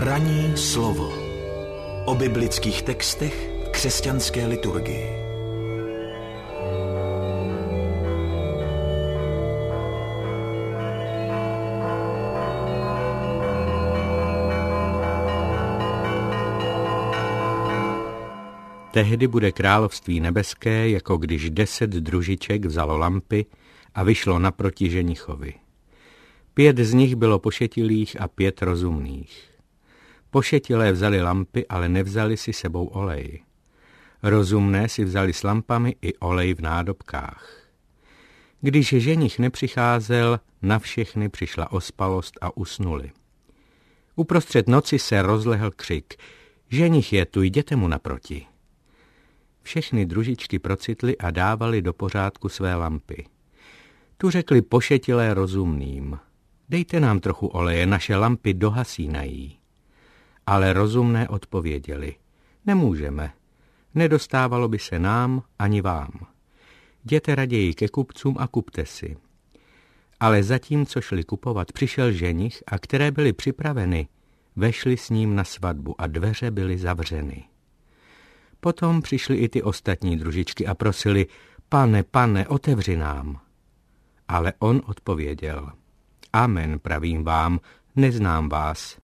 Ranní slovo o biblických textech v křesťanské liturgii. Tehdy bude království nebeské, jako když 10 družiček vzalo lampy a vyšlo naproti ženichovi. 5 z nich bylo pošetilých a 5 rozumných. Pošetilé vzali lampy, ale nevzali si sebou olej. Rozumné si vzali s lampami i olej v nádobkách. Když ženich nepřicházel, na všechny přišla ospalost a usnuli. Uprostřed noci se rozlehl křik: Ženich je tu, jděte mu naproti. Všechny družičky procitly a dávali do pořádku své lampy. Tu řekli pošetilé rozumným: Dejte nám trochu oleje, naše lampy dohasínají. Ale rozumné odpověděli: Nemůžeme, nedostávalo by se nám ani vám. Jděte raději ke kupcům a kupte si. Ale zatímco šli kupovat, přišel ženich a které byly připraveny, vešli s ním na svatbu a dveře byly zavřeny. Potom přišly i ty ostatní družičky a prosili: Pane, otevři nám. Ale on odpověděl: Amen, pravím vám, neznám vás.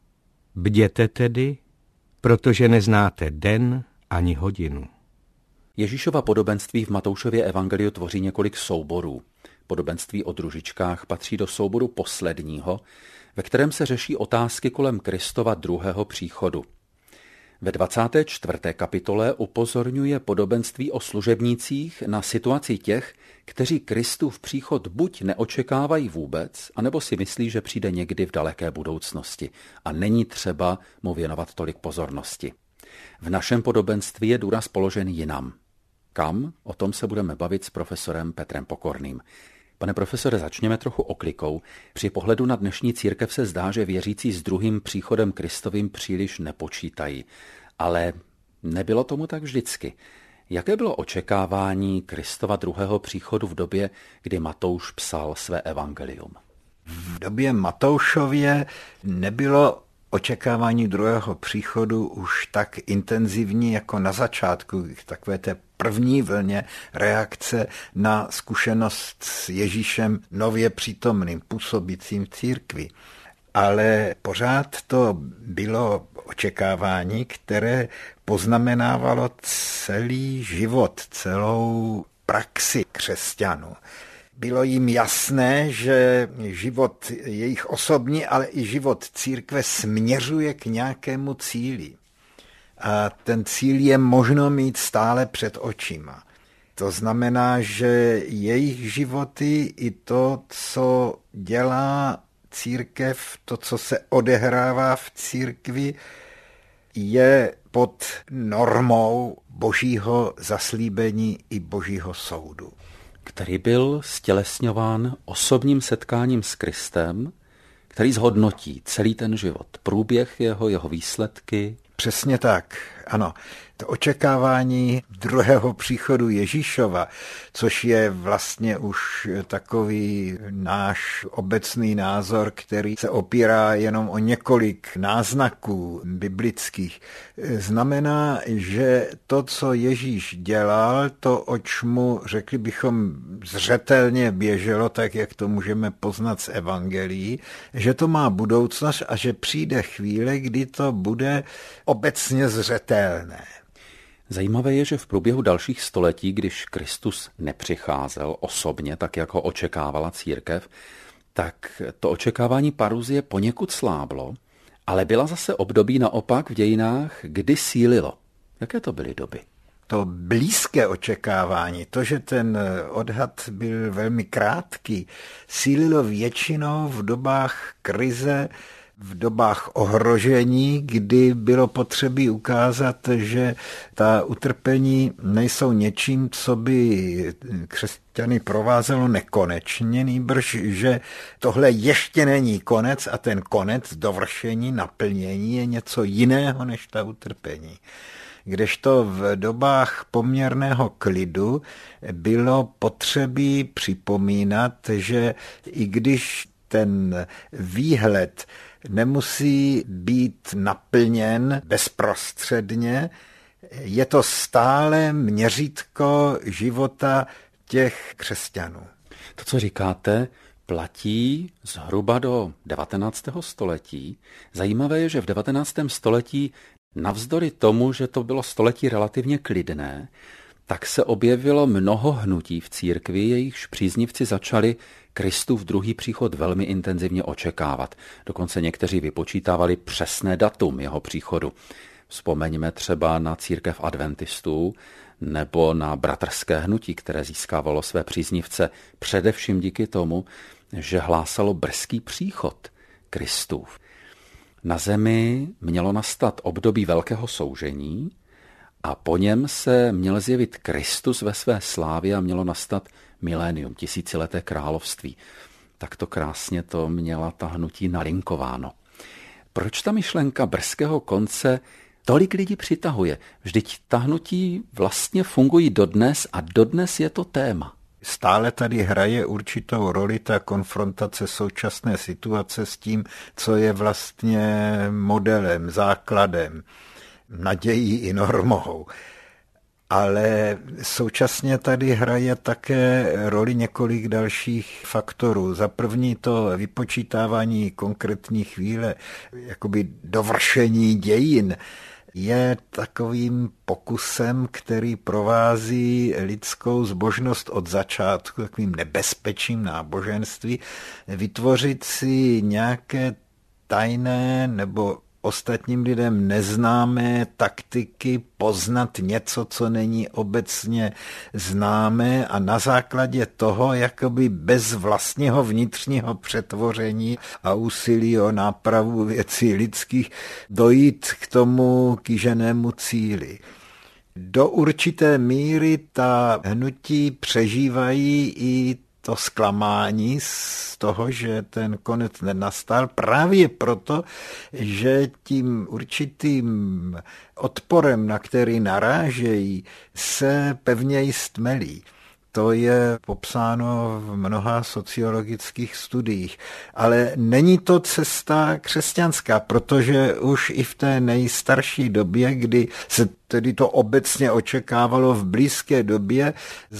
Bděte tedy, protože neznáte den ani hodinu. Ježíšova podobenství v Matoušově evangeliu tvoří několik souborů. Podobenství o družičkách patří do souboru posledního, ve kterém se řeší otázky kolem Kristova druhého příchodu. Ve 24. kapitole upozorňuje podobenství o služebnících na situaci těch, kteří Kristův příchod buď neočekávají vůbec, anebo si myslí, že přijde někdy v daleké budoucnosti a není třeba mu věnovat tolik pozornosti. V našem podobenství je důraz položen jinam. Kam? O tom se budeme bavit s profesorem Petrem Pokorným. Pane profesore, začněme trochu oklikou. Při pohledu na dnešní církev se zdá, že věřící s druhým příchodem Kristovým příliš nepočítají. Ale nebylo tomu tak vždycky. Jaké bylo očekávání Kristova druhého příchodu v době, kdy Matouš psal své evangelium? V době Matoušově nebylo očekávání druhého příchodu už tak intenzivní jako na začátku, takové té první vlně reakce na zkušenost s Ježíšem nově přítomným, působícím v církvi. Ale pořád to bylo očekávání, které poznamenávalo celý život, celou praxi křesťanů. Bylo jim jasné, že život jejich osobní, ale i život církve směřuje k nějakému cíli. A ten cíl je možno mít stále před očima. To znamená, že jejich životy i to, co dělá církev, to, co se odehrává v církvi, je pod normou božího zaslíbení i božího soudu. Který byl stělesňován osobním setkáním s Kristem, který zhodnotí celý ten život, průběh jeho výsledky. Přesně tak, ano. To očekávání druhého příchodu Ježíšova, což je vlastně už takový náš obecný názor, který se opírá jenom o několik náznaků biblických, znamená, že to, co Ježíš dělal, to, oč mu, řekli bychom, zřetelně běželo, tak jak to můžeme poznat z evangelií, že to má budoucnost a že přijde chvíle, kdy to bude obecně zřetelné. Zajímavé je, že v průběhu dalších století, když Kristus nepřicházel osobně, tak jak ho očekávala církev, tak to očekávání paruzie poněkud sláblo, ale byla zase období naopak v dějinách, kdy sílilo. Jaké to byly doby? To blízké očekávání, to, že ten odhad byl velmi krátký, sílilo většinou v dobách krize, v dobách ohrožení, kdy bylo potřebí ukázat, že ta utrpení nejsou něčím, co by křesťany provázelo nekonečně, nýbrž, že tohle ještě není konec a ten konec, dovršení, naplnění je něco jiného než ta utrpení. Kdežto v dobách poměrného klidu bylo potřebí připomínat, že i když ten výhled nemusí být naplněn bezprostředně. Je to stále měřítko života těch křesťanů. To, co říkáte, platí zhruba do 19. století. Zajímavé je, že v 19. století navzdory tomu, že to bylo století relativně klidné, tak se objevilo mnoho hnutí v církvi, jejichž příznivci začali Kristův druhý příchod velmi intenzivně očekávat. Dokonce někteří vypočítávali přesné datum jeho příchodu. Vzpomeňme třeba na církev adventistů nebo na bratrské hnutí, které získávalo své příznivce především díky tomu, že hlásalo brzký příchod Kristův. Na zemi mělo nastat období velkého soužení a po něm se měl zjevit Kristus ve své slávě a mělo nastat milénium, tisícileté království. Takto krásně to měla ta hnutí nalinkováno. Proč ta myšlenka brzkého konce tolik lidí přitahuje? Vždyť ta hnutí vlastně fungují dodnes a dodnes je to téma. Stále tady hraje určitou roli ta konfrontace současné situace s tím, co je vlastně modelem, základem, nadějí i normou. Ale současně tady hraje také roli několik dalších faktorů. Za první to vypočítávání konkrétní chvíle, jakoby dovršení dějin, je takovým pokusem, který provází lidskou zbožnost od začátku, takovým nebezpečím náboženství, vytvořit si nějaké tajné nebo ostatním lidem neznámé taktiky poznat něco, co není obecně známé a na základě toho jakoby bez vlastního vnitřního přetvoření a úsilí o nápravu věcí lidských dojít k tomu kýženému cíli. Do určité míry ta hnutí přežívají i to zklamání z toho, že ten konec nenastal, právě proto, že tím určitým odporem, na který narážejí, se pevněji stmelí. To je popsáno v mnoha sociologických studiích. Ale není to cesta křesťanská, protože už i v té nejstarší době, kdy se tedy to obecně očekávalo v blízké době,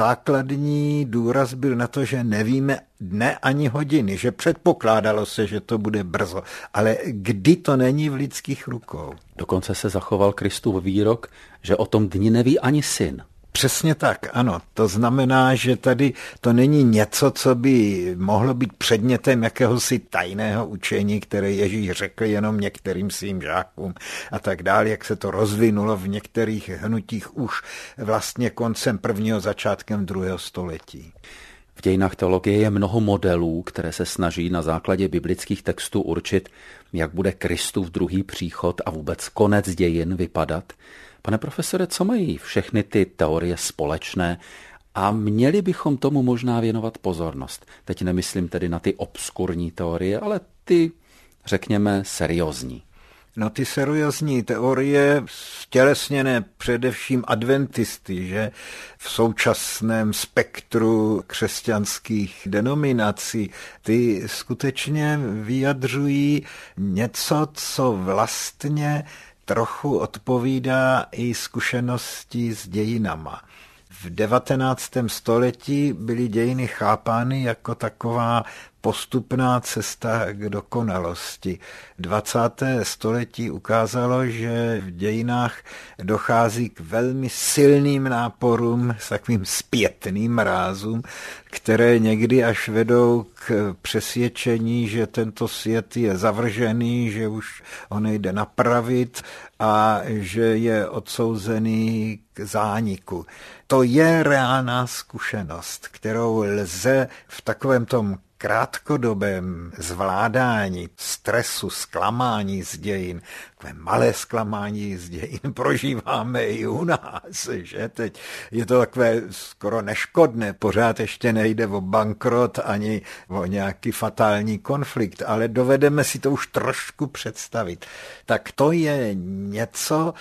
základní důraz byl na to, že nevíme dne ani hodiny, že předpokládalo se, že to bude brzo, ale kdy to není v lidských rukou. Dokonce se zachoval Kristův výrok, že o tom dni neví ani syn. Přesně tak, ano. To znamená, že tady to není něco, co by mohlo být předmětem jakéhosi tajného učení, které Ježíš řekl jenom některým svým žákům a tak dále, jak se to rozvinulo v některých hnutích už vlastně koncem prvního, začátkem druhého století. V dějinách teologie je mnoho modelů, které se snaží na základě biblických textů určit, jak bude Kristův druhý příchod a vůbec konec dějin vypadat. Pane profesore, co mají všechny ty teorie společné a měli bychom tomu možná věnovat pozornost? Teď nemyslím tedy na ty obskurní teorie, ale ty, řekněme, seriózní. No ty seriózní teorie stělesněné především adventisty, že v současném spektru křesťanských denominací, ty skutečně vyjadřují něco, co vlastně trochu odpovídá i zkušenosti s dějinama. V 19. století byly dějiny chápány jako taková postupná cesta k dokonalosti. 20. století ukázalo, že v dějinách dochází k velmi silným náporům s takovým zpětným rázům, které někdy až vedou k přesvědčení, že tento svět je zavržený, že už ho nejde napravit a že je odsouzený k zániku. To je reálná zkušenost, kterou lze v takovém tom krátkodobém zvládání stresu, zklamání z dějin, takové malé zklamání z dějin prožíváme i u nás, že teď je to takové skoro neškodné, pořád ještě nejde o bankrot ani o nějaký fatální konflikt, ale dovedeme si to už trošku představit. Tak to je něco,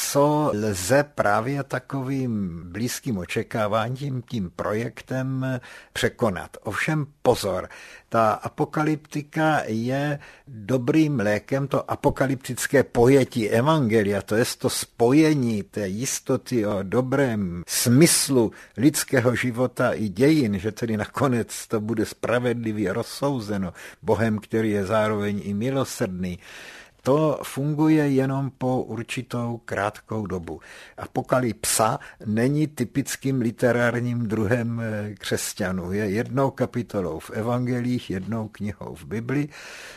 co lze právě takovým blízkým očekáváním, tím projektem překonat. Ovšem pozor, Ta apokalyptika je dobrým lékem, to apokalyptické pojetí evangelia, to je to spojení té jistoty o dobrém smyslu lidského života i dějin, že tedy nakonec to bude spravedlivě rozsouzeno Bohem, který je zároveň i milosrdný. To funguje jenom po určitou krátkou dobu. Apokalypsa není typickým literárním druhem křesťanů. Je jednou kapitolou v evangelích, jednou knihou v Bibli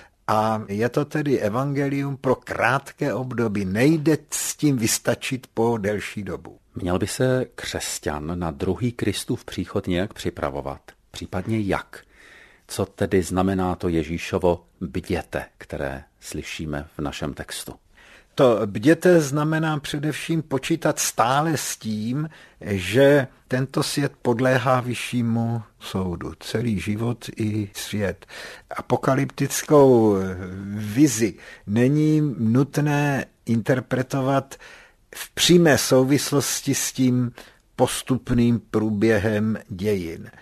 a je to tedy evangelium pro krátké období. Nejde s tím vystačit po delší dobu. Měl by se křesťan na druhý Kristův příchod nějak připravovat? Případně jak? Co tedy znamená to Ježíšovo bděte, které slyšíme v našem textu? To bděte znamená především počítat stále s tím, že tento svět podléhá vyššímu soudu. Celý život i svět. Apokalyptickou vizi není nutné interpretovat v přímé souvislosti s tím postupným průběhem dějin.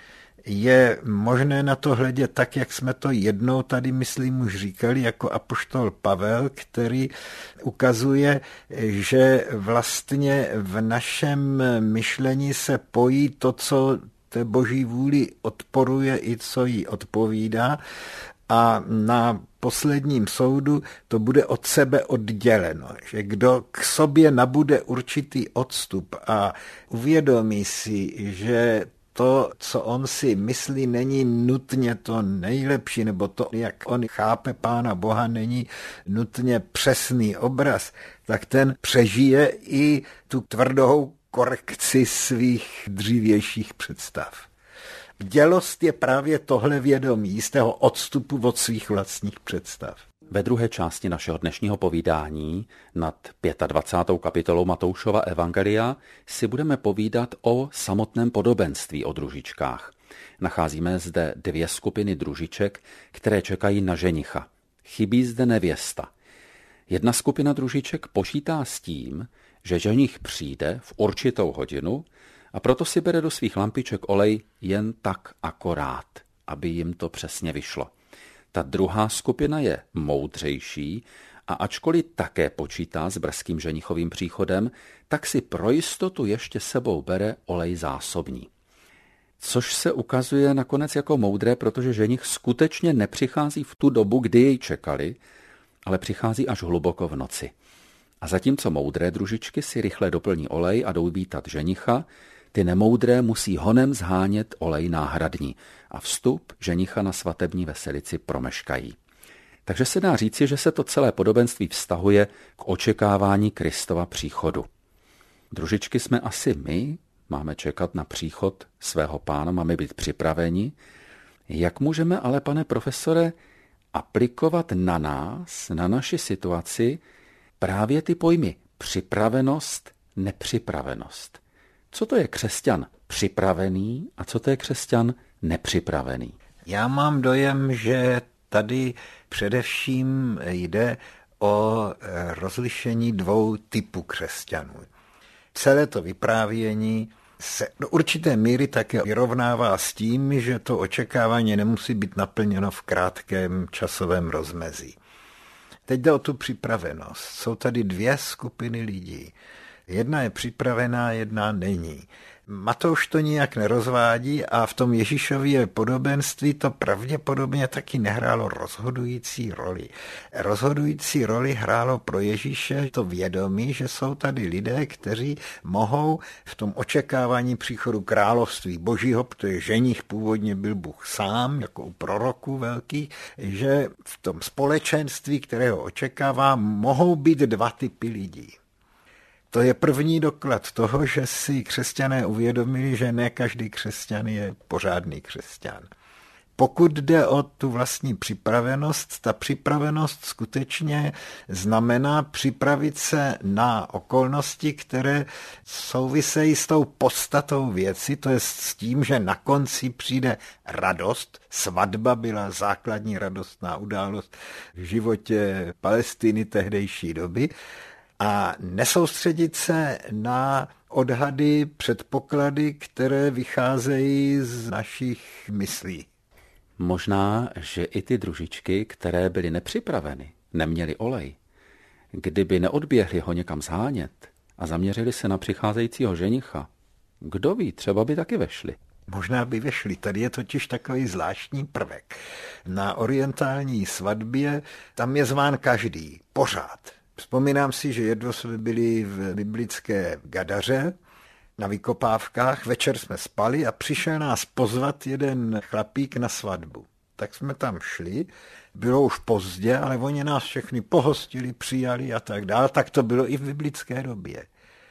Je možné na to hledět tak, jak jsme to jednou tady, myslím, už říkali, jako apoštol Pavel, který ukazuje, že vlastně v našem myšlení se pojí to, co té boží vůli odporuje i co jí odpovídá, a na posledním soudu to bude od sebe odděleno, že kdo k sobě nabude určitý odstup a uvědomí si, že to, co on si myslí, není nutně to nejlepší, nebo to, jak on chápe Pána Boha, není nutně přesný obraz, tak ten přežije i tu tvrdou korekci svých dřívějších představ. Bdělost je právě tohle vědomí, jistého odstupu od svých vlastních představ. Ve druhé části našeho dnešního povídání nad 25. kapitolou Matoušova evangelia si budeme povídat o samotném podobenství o družičkách. Nacházíme zde dvě skupiny družiček, které čekají na ženicha. Chybí zde nevěsta. Jedna skupina družiček počítá s tím, že ženich přijde v určitou hodinu a proto si bere do svých lampiček olej jen tak akorát, aby jim to přesně vyšlo. Ta druhá skupina je moudřejší a ačkoliv také počítá s brzkým ženichovým příchodem, tak si pro jistotu ještě sebou bere olej zásobní. Což se ukazuje nakonec jako moudré, protože ženich skutečně nepřichází v tu dobu, kdy jej čekali, ale přichází až hluboko v noci. A zatímco moudré družičky si rychle doplní olej a jdou vítat ženicha, ty nemoudré musí honem zhánět olej náhradní a vstup ženicha na svatební veselici promeškají. Takže se dá říci, že se to celé podobenství vztahuje k očekávání Kristova příchodu. Družičky jsme asi my, máme čekat na příchod svého Pána, máme být připraveni. Jak můžeme ale, pane profesore, aplikovat na nás, na naši situaci právě ty pojmy připravenost, nepřipravenost? Co to je křesťan připravený a co to je křesťan nepřipravený? Já mám dojem, že tady především jde o rozlišení dvou typů křesťanů. Celé to vyprávění se do určité míry také vyrovnává s tím, že to očekávání nemusí být naplněno v krátkém časovém rozmezí. Teď jde o tu připravenost. Jsou tady dvě skupiny lidí. Jedna je připravená, jedna není. Matouš to nijak nerozvádí a v tom Ježíšově podobenství to pravděpodobně taky nehrálo rozhodující roli. Rozhodující roli hrálo pro Ježíše to vědomí, že jsou tady lidé, kteří mohou v tom očekávání příchodu království Božího, protože ženich původně byl Bůh sám, jako u proroků velkých, že v tom společenství, kterého očekává, mohou být dva typy lidí. To je první doklad toho, že si křesťané uvědomili, že ne každý křesťan je pořádný křesťan. Pokud jde o tu vlastní připravenost, ta připravenost skutečně znamená připravit se na okolnosti, které souvisejí s tou podstatou věci, to je s tím, že na konci přijde radost. Svatba byla základní radostná událost v životě Palestiny tehdejší doby. A nesoustředit se na odhady, předpoklady, které vycházejí z našich myslí. Možná, že i ty družičky, které byly nepřipraveny, neměly olej, kdyby neodběhli ho někam zhánět a zaměřili se na přicházejícího ženicha, kdo ví, třeba by taky vešli. Možná by vešli. Tady je totiž takový zvláštní prvek. Na orientální svatbě tam je zván každý, pořád. Vzpomínám si, že jednou jsme byli v biblické Gadaře na vykopávkách, večer jsme spali a přišel nás pozvat jeden chlapík na svatbu. Tak jsme tam šli, bylo už pozdě, ale oni nás všechny pohostili, přijali a tak dál. Tak to bylo i v biblické době.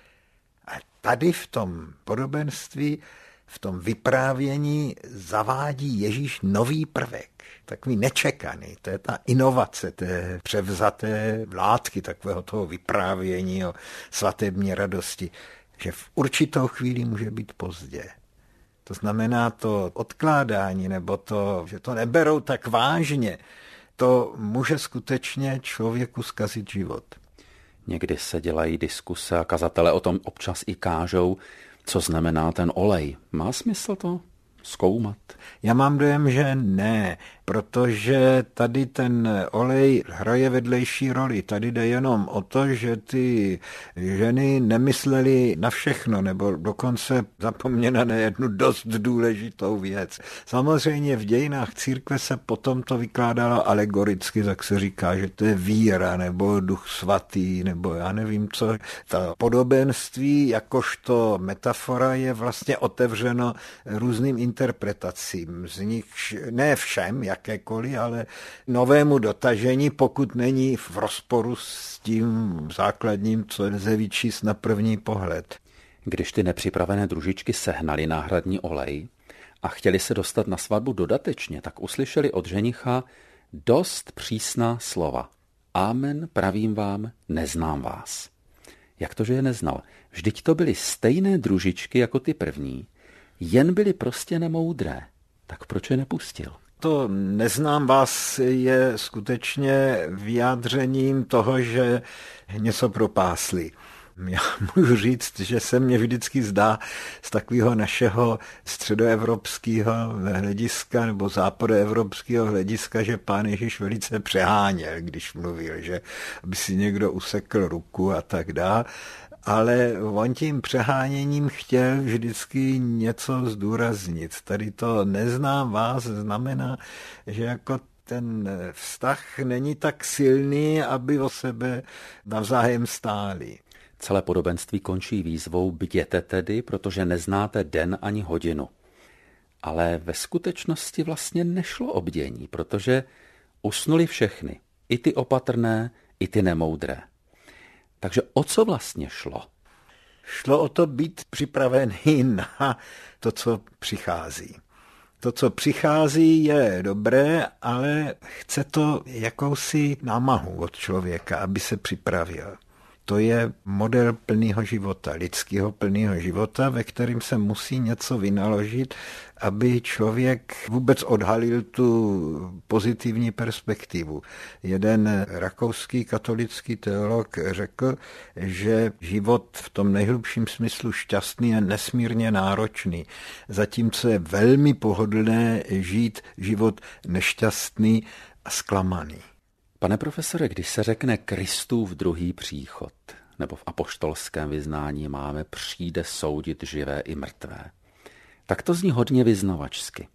A tady v tom podobenství, v tom vyprávění zavádí Ježíš nový prvek, takový nečekaný, to je ta inovace, té převzaté látky takového toho vyprávění o svatební radosti, že v určitou chvíli může být pozdě. To znamená to odkládání, nebo to, že to neberou tak vážně, to může skutečně člověku zkazit život. Někdy se dělají diskuse a kazatelé o tom občas i kážou, co znamená ten olej. Má smysl to zkoumat? Já mám dojem, že ne, protože tady ten olej hraje vedlejší roli. Tady jde jenom o to, že ty ženy nemyslely na všechno, nebo dokonce zapomněla na jednu dost důležitou věc. Samozřejmě v dějinách církve se potom to vykládalo alegoricky, tak se říká, že to je víra, nebo duch svatý, nebo já nevím co. Ta podobenství, jakožto metafora, je vlastně otevřeno různým interpretacím. Z nich ne všem, jakékoliv, ale novému dotažení, pokud není v rozporu s tím základním, co lze vyčíst na první pohled. Když ty nepřipravené družičky sehnali náhradní olej a chtěli se dostat na svatbu dodatečně, tak uslyšeli od ženicha dost přísná slova. Amen, pravím vám, neznám vás. Jak to, že je neznal? Vždyť to byly stejné družičky jako ty první, jen byly prostě nemoudré. Tak proč je nepustil? To neznám vás je skutečně vyjádřením toho, že něco propásli. Já můžu říct, že se mně vždycky zdá z takového našeho středoevropského hlediska nebo západoevropského hlediska, že pán Ježíš velice přeháněl, když mluvil, že by si někdo usekl ruku a tak dále. Ale on tím přeháněním chtěl vždycky něco zdůraznit. Tady to neznám vás znamená, že jako ten vztah není tak silný, aby o sebe navzájem stáli. Celé podobenství končí výzvou bděte tedy, protože neznáte den ani hodinu. Ale ve skutečnosti vlastně nešlo o bdění, protože usnuli všechny, i ty opatrné, i ty nemoudré. Takže o co vlastně šlo? Šlo o to být připravený na to, co přichází. To, co přichází, je dobré, ale chce to jakousi námahu od člověka, aby se připravil. To je model plného života, lidského plného života, ve kterém se musí něco vynaložit, aby člověk vůbec odhalil tu pozitivní perspektivu. Jeden rakouský katolický teolog řekl, že život v tom nejhlubším smyslu šťastný je nesmírně náročný, zatímco je velmi pohodlné žít život nešťastný a zklamaný. Pane profesore, když se řekne Kristův druhý příchod, nebo v apoštolském vyznání máme přijde soudit živé i mrtvé, tak to zní hodně vyznavačsky.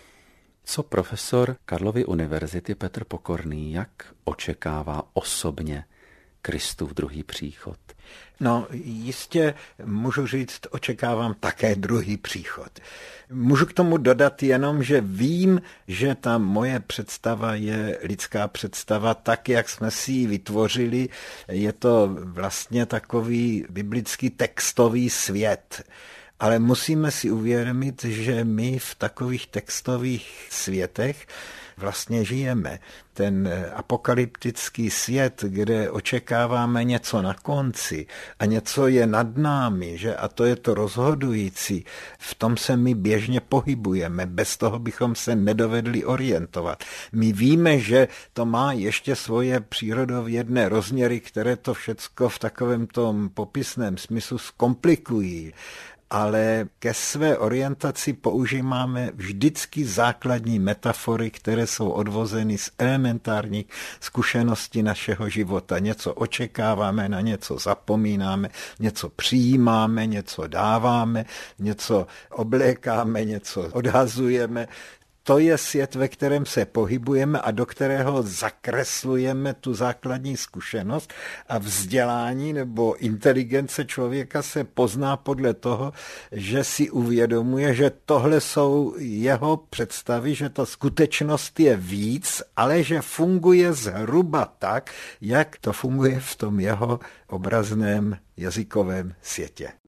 Co profesor Karlovy univerzity Petr Pokorný, jak očekává osobně Kristův druhý příchod? No, jistě můžu říct, očekávám také druhý příchod. Můžu k tomu dodat jenom, že vím, že ta moje představa je lidská představa, tak, jak jsme si ji vytvořili. Je to vlastně takový biblický textový svět. Ale musíme si uvědomit, že my v takových textových světech vlastně žijeme. Ten apokalyptický svět, kde očekáváme něco na konci a něco je nad námi, že? A to je to rozhodující, v tom se my běžně pohybujeme, bez toho bychom se nedovedli orientovat. My víme, že to má ještě svoje přírodovědné rozměry, které to všecko v takovém tom popisném smyslu zkomplikují. ale ke své orientaci používáme vždycky základní metafory, které jsou odvozeny z elementárních zkušeností našeho života. Něco očekáváme, na něco zapomínáme, něco přijímáme, něco dáváme, něco oblékáme, něco odhazujeme. To je svět, ve kterém se pohybujeme a do kterého zakreslujeme tu základní zkušenost a vzdělání nebo inteligence člověka se pozná podle toho, že si uvědomuje, že tohle jsou jeho představy, že ta skutečnost je víc, ale že funguje zhruba tak, jak to funguje v tom jeho obrazném jazykovém světě.